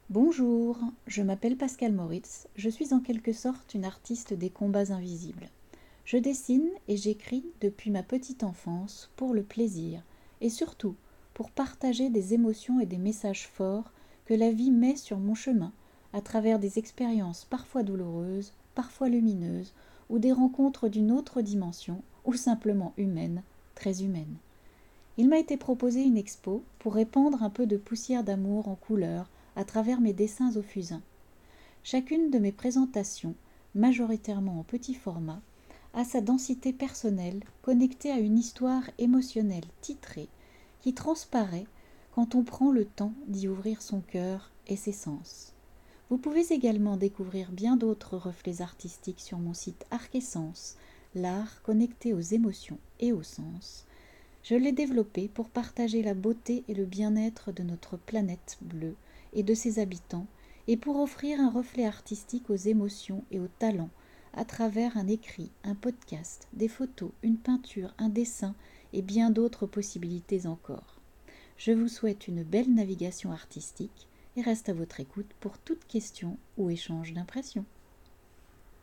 Bonjour, je m'appelle Pascal Moritz, je suis en quelque sorte une artiste des combats invisibles. Je dessine et j'écris depuis ma petite enfance pour le plaisir et surtout pour partager des émotions et des messages forts que la vie met sur mon chemin à travers des expériences parfois douloureuses, parfois lumineuses ou des rencontres d'une autre dimension ou simplement humaines, très humaines. Il m'a été proposé une expo pour répandre un peu de poussière d'amour en couleurs à travers mes dessins au fusain. Chacune de mes présentations, majoritairement en petit format, a sa densité personnelle connectée à une histoire émotionnelle titrée qui transparaît quand on prend le temps d'y ouvrir son cœur et ses sens. Vous pouvez également découvrir bien d'autres reflets artistiques sur mon site Arc-Essence, l'art connecté aux émotions et aux sens. Je l'ai développé pour partager la beauté et le bien-être de notre planète bleue et de ses habitants, et pour offrir un reflet artistique aux émotions et aux talents à travers un écrit, un podcast, des photos, une peinture, un dessin et bien d'autres possibilités encore. Je vous souhaite une belle navigation artistique et reste à votre écoute pour toute question ou échange d'impressions.